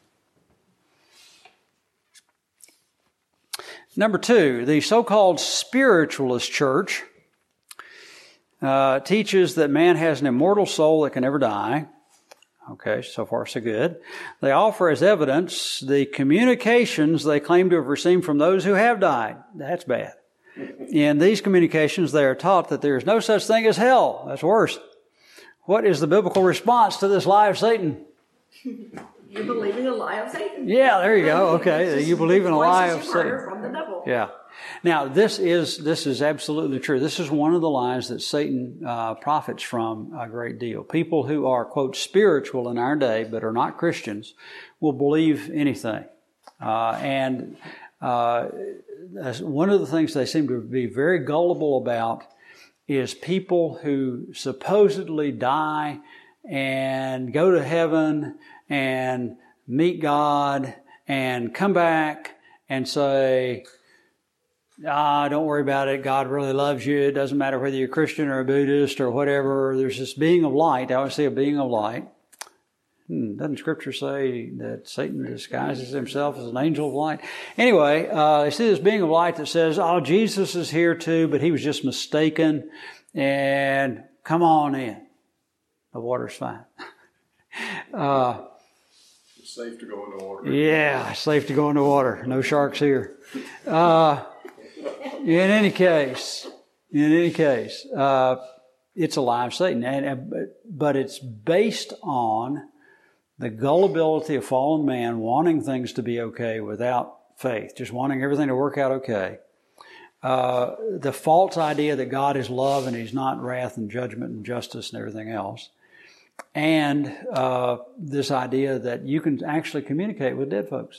Number two, the so-called spiritualist church uh, teaches that man has an immortal soul that can never die. Okay, so far so good. They offer as evidence the communications they claim to have received from those who have died. That's bad. In these communications, they are taught that there is no such thing as hell. That's worse. What is the biblical response to this lie of Satan? You're believing a lie of Satan. Yeah, there you go. Okay, you believe in a lie of Satan. From the devil. Yeah. Now, this is this is absolutely true. This is one of the lies that Satan uh, profits from a great deal. People who are, quote, spiritual in our day but are not Christians will believe anything. Uh, and uh, one of the things they seem to be very gullible about is people who supposedly die and go to heaven and meet God and come back and say, ah, don't worry about it. God really loves you. It doesn't matter whether you're a Christian or a Buddhist or whatever. There's this being of light. I always say a being of light. Hmm, doesn't Scripture say that Satan disguises himself as an angel of light? Anyway, uh, they see this being of light that says, oh, Jesus is here too, but he was just mistaken. And come on in. The water's fine. uh, It's safe to go in the water. Yeah, safe to go in the water. No sharks here. Uh, in any case, in any case, uh, it's a lie of Satan, and but it's based on the gullibility of fallen man wanting things to be okay without faith, just wanting everything to work out okay. Uh, the false idea that God is love and He's not wrath and judgment and justice and everything else. And uh, this idea that you can actually communicate with dead folks,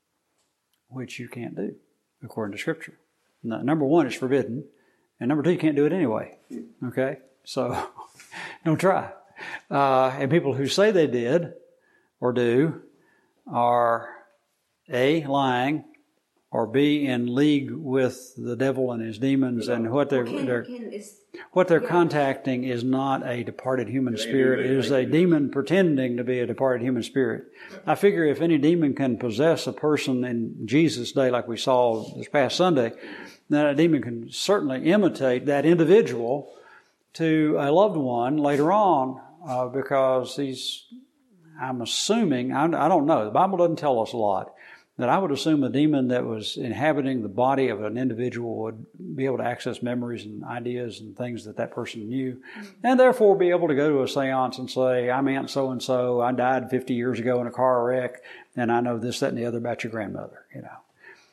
which you can't do, according to Scripture. No, number one, it's forbidden. And number two, you can't do it anyway. Okay? So, don't try. Uh, and people who say they did or do are A, lying, or B, in league with the devil and his demons, and what they're, Can, they're can, is, what they're yeah. contacting is not a departed human They do spirit. It anything is they a do. demon pretending to be a departed human spirit. I figure if any demon can possess a person in Jesus' day, like we saw this past Sunday, then a demon can certainly imitate that individual to a loved one later on, uh, because he's, I'm assuming, I, I don't know, the Bible doesn't tell us a lot, that I would assume a demon that was inhabiting the body of an individual would be able to access memories and ideas and things that that person knew, and therefore be able to go to a seance and say, I'm Aunt so-and-so, I died fifty years ago in a car wreck, and I know this, that, and the other about your grandmother, you know.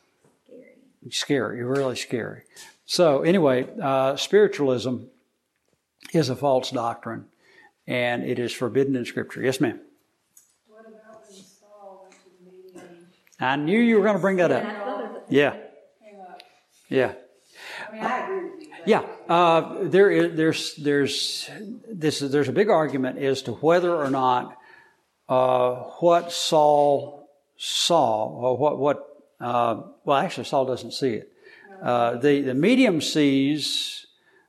Scary. Scary, really scary. So anyway, uh, spiritualism is a false doctrine, and it is forbidden in Scripture. Yes, ma'am? What about when Saul went to the meeting I knew you were going to bring that Yeah, up. I thought of it. Yeah, and came up? yeah. I mean, I agree with you. but- Yeah, uh, there is, there's, there's, this is, there's a big argument as to whether or not uh, what Saul saw, or what, what, uh, well, actually, Saul doesn't see it. Uh, the, the medium sees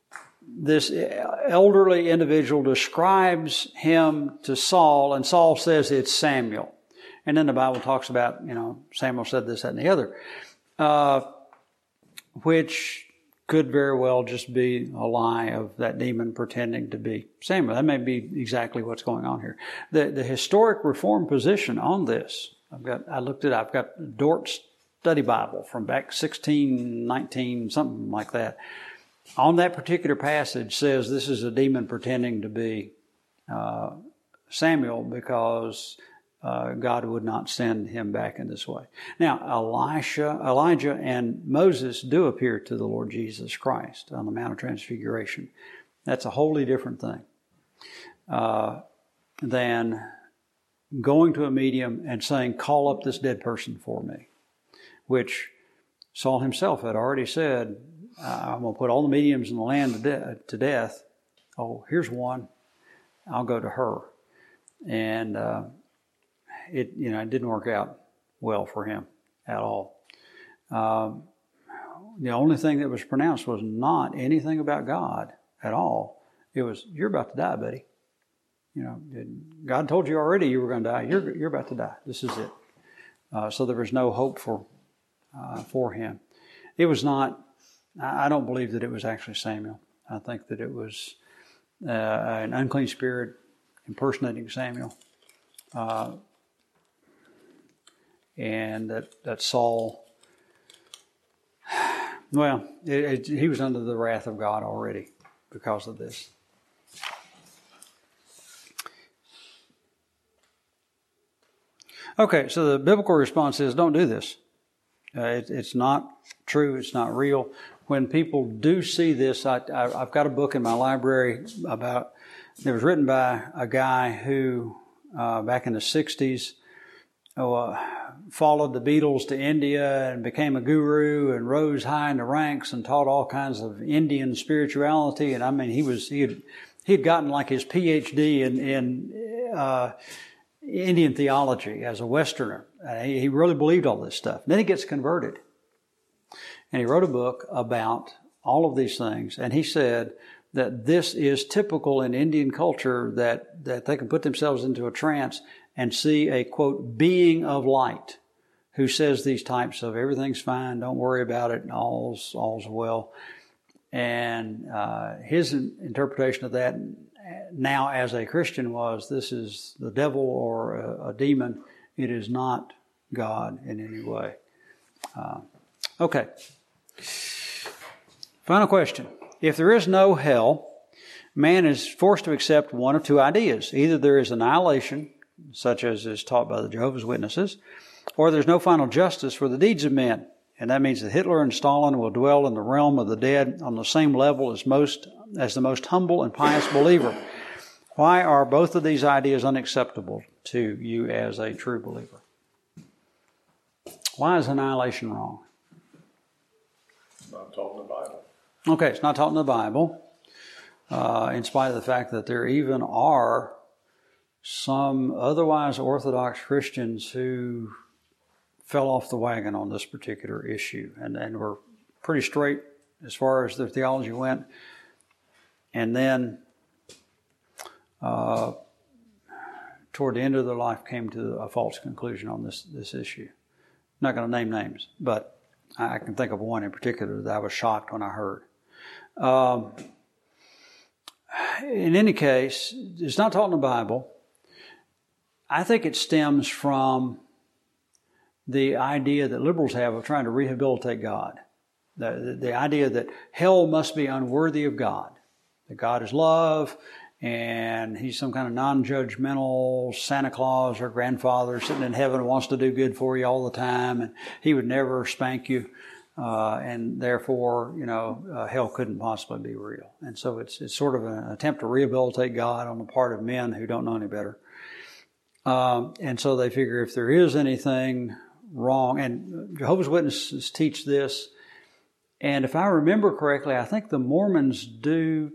this elderly individual, describes him to Saul, and Saul says it's Samuel. And then the Bible talks about, you know, Samuel said this, that, and the other, uh, which could very well just be a lie of that demon pretending to be Samuel. That may be exactly what's going on here. The the historic Reformed position on this, I've got, I looked it up, I've got Dort's Study Bible from back sixteen nineteen, something like that. On that particular passage says this is a demon pretending to be uh, Samuel because uh, God would not send him back in this way. Now, Elisha, Elijah and Moses do appear to the Lord Jesus Christ on the Mount of Transfiguration. That's a wholly different thing uh, than going to a medium and saying, call up this dead person for me, which Saul himself had already said, I'm going to put all the mediums in the land to, de- to death. Oh, here's one. I'll go to her. And uh, it, you know, it didn't work out well for him at all. Um, the only thing that was pronounced was not anything about God at all. It was, you're about to die, buddy. You know, God told you already you were going to die. You're you're about to die. This is it. Uh, so there was no hope for uh, for him. It was not. I don't believe that it was actually Samuel. I think that it was uh, an unclean spirit impersonating Samuel, uh, and that that Saul. Well, it, it, he was under the wrath of God already because of this. Okay, so the biblical response is don't do this. Uh, it, it's not true. It's not real. When people do see this, I, I, I've got a book in my library about, it was written by a guy who, uh, back in the sixties, uh, followed the Beatles to India and became a guru and rose high in the ranks and taught all kinds of Indian spirituality. And I mean, he was, he had, he had gotten like his P H D in, in, uh, Indian theology as a Westerner. Uh, he, he really believed all this stuff. And then he gets converted. And he wrote a book about all of these things. And he said that this is typical in Indian culture, that, that they can put themselves into a trance and see a, quote, being of light who says these types of everything's fine, don't worry about it, and all's, all's well. And uh, his interpretation of that now as a Christian was, this is the devil or a, a demon. It is not God in any way. Uh, okay. Final question. If there is no hell, man is forced to accept one of two ideas. Either there is annihilation, such as is taught by the Jehovah's Witnesses, or there's no final justice for the deeds of men. And that means that Hitler and Stalin will dwell in the realm of the dead on the same level as most, as the most humble and pious believer. Why are both of these ideas unacceptable to you as a true believer? Why is annihilation wrong? Not taught in the Bible. Okay, it's not taught in the Bible, uh, in spite of the fact that there even are some otherwise Orthodox Christians who fell off the wagon on this particular issue and, and were pretty straight as far as their theology went. And then uh, toward the end of their life came to a false conclusion on this, this issue. I'm not going to name names, but I can think of one in particular that I was shocked when I heard. Um, in any case, it's not taught in the Bible. I think it stems from the idea that liberals have of trying to rehabilitate God. The, the, the idea that hell must be unworthy of God. That God is love, and He's some kind of non-judgmental Santa Claus or grandfather sitting in heaven who wants to do good for you all the time, and He would never spank you, uh, and therefore, you know, uh, hell couldn't possibly be real. And so it's it's sort of an attempt to rehabilitate God on the part of men who don't know any better. Um, and so they figure if there is anything wrong, and Jehovah's Witnesses teach this, and if I remember correctly, I think the Mormons do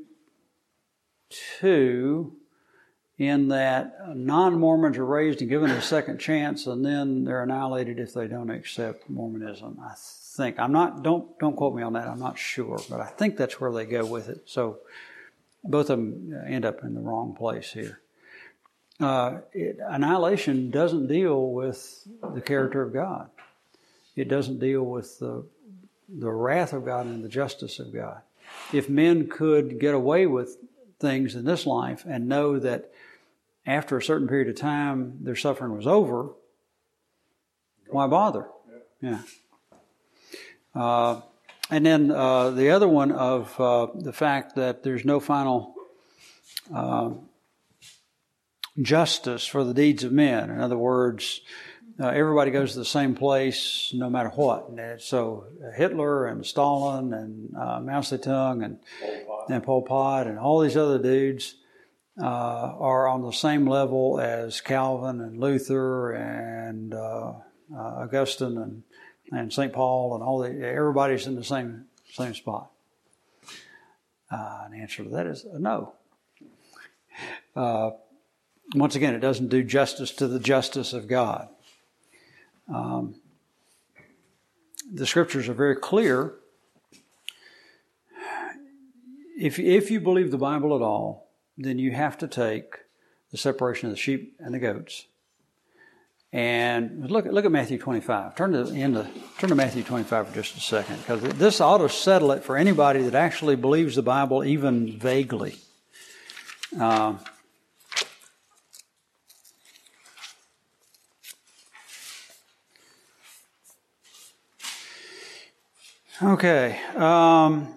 too, in that non-Mormons are raised and given a second chance, and then they're annihilated if they don't accept Mormonism. I think I'm not. Don't don't quote me on that. I'm not sure, but I think that's where they go with it. So both of them end up in the wrong place here. Uh, it, annihilation doesn't deal with the character of God. It doesn't deal with the the wrath of God and the justice of God. If men could get away with things in this life and know that after a certain period of time their suffering was over, why bother? Yeah. Uh, and then uh, the other one of uh, the fact that there's no final uh, justice for the deeds of men. In other words, uh, everybody goes to the same place no matter what. And so Hitler and Stalin and uh, Mao Zedong and Pol and Pol Pot and all these other dudes uh, are on the same level as Calvin and Luther and uh, uh, Augustine and, and Saint Paul and all the everybody's in the same same spot. Uh, and the answer to that is no. Uh, Once again, it doesn't do justice to the justice of God. Um, the scriptures are very clear. If if you believe the Bible at all, then you have to take the separation of the sheep and the goats. And look at look at Matthew twenty-five. Turn to into turn to Matthew twenty-five for just a second, because this ought to settle it for anybody that actually believes the Bible even vaguely. Uh, Okay. Um,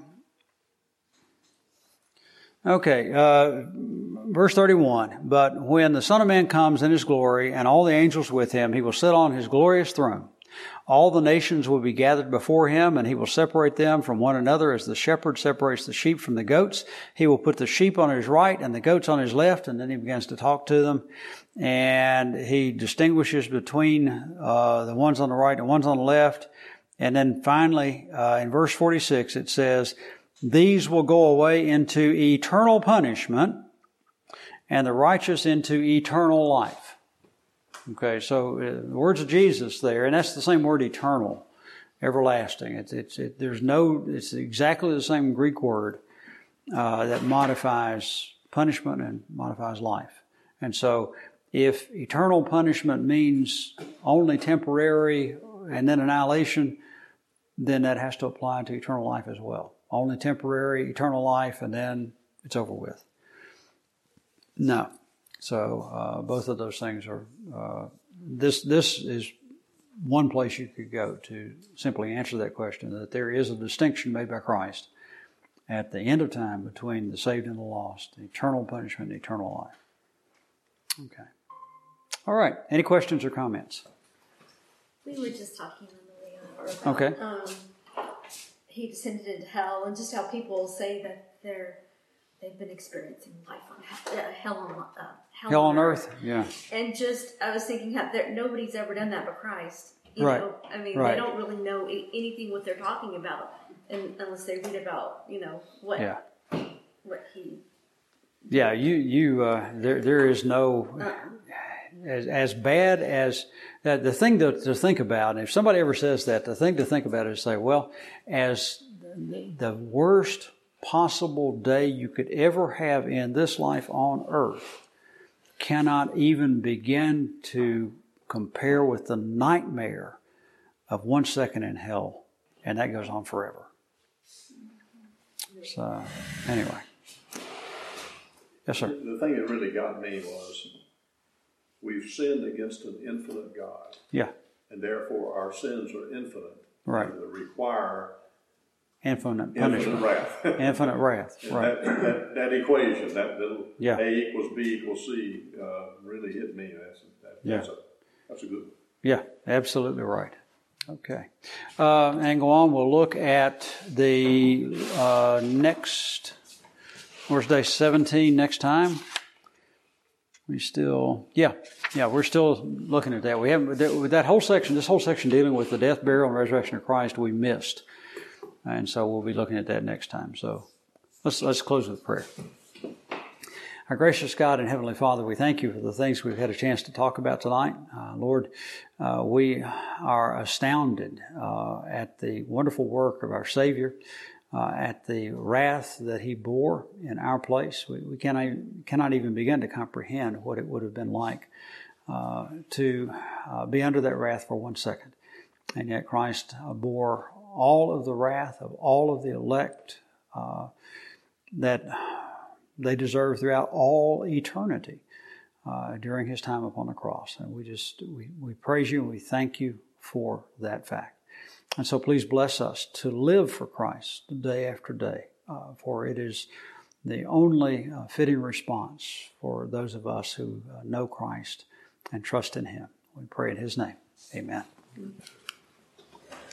okay. Uh, verse thirty-one. But when the Son of Man comes in His glory and all the angels with Him, He will sit on His glorious throne. All the nations will be gathered before him, and he will separate them from one another as the shepherd separates the sheep from the goats. He will put the sheep on his right and the goats on his left, and then he begins to talk to them. And he distinguishes between uh, the ones on the right and the ones on the left. And then finally, uh, in verse forty-six, it says, these will go away into eternal punishment, and the righteous into eternal life. Okay, so uh, the words of Jesus there, and that's the same word, eternal, everlasting. It's it's it, there's no. It's exactly the same Greek word uh, that modifies punishment and modifies life. And so, if eternal punishment means only temporary and then annihilation, then that has to apply to eternal life as well. Only temporary, eternal life, and then it's over with. No. So uh, both of those things are, uh, this this is one place you could go to simply answer that question, that there is a distinction made by Christ at the end of time between the saved and the lost, the eternal punishment and eternal life. Okay. All right. Any questions or comments? We were just talking on the way over about Okay. um, he descended into hell, and just how people say that they're they've been experiencing life on hell, uh, hell on uh, hell, Hell on earth, yeah. And just I was thinking how there, nobody's ever done that but Christ. You Right. know, I mean, Right. they don't really know a- anything what they're talking about, and unless they read about, you know, what Yeah. what he. Yeah, you, you, uh, there, there is no, Uh, as, as bad as, uh, the thing to, to think about, and if somebody ever says that, the thing to think about is say, well, as the worst possible day you could ever have in this life on earth cannot even begin to compare with the nightmare of one second in hell, and that goes on forever. So, anyway. Yes, sir. The thing that really got me was we've sinned against an infinite God. Yeah. And therefore our sins are infinite. Right. And they require Infinite infinite punishment. wrath. Infinite wrath. And Right. that, that, that equation, that little Yeah. A equals B equals C, uh, really hit me. That's, that, Yeah. that's, a, that's a good one. Yeah, absolutely right. Okay. Uh, and go on, we'll look at the uh, next, where's day seventeen next time? We still, yeah, yeah, we're still looking at that. We haven't, that, that whole section, this whole section dealing with the death, burial, and resurrection of Christ, we missed. And so we'll be looking at that next time. So let's let's close with prayer. Our gracious God and Heavenly Father, we thank you for the things we've had a chance to talk about tonight. Uh, Lord, uh, we are astounded uh, at the wonderful work of our Savior, uh, at the wrath that He bore in our place. We, we cannot, cannot even begin to comprehend what it would have been like uh, to uh, be under that wrath for one second. And yet Christ uh, bore all of the wrath of all of the elect uh, that they deserve throughout all eternity uh, during His time upon the cross. And we just, we, we praise you and we thank you for that fact. And so please bless us to live for Christ day after day, uh, for it is the only uh, fitting response for those of us who uh, know Christ and trust in Him. We pray in His name. Amen.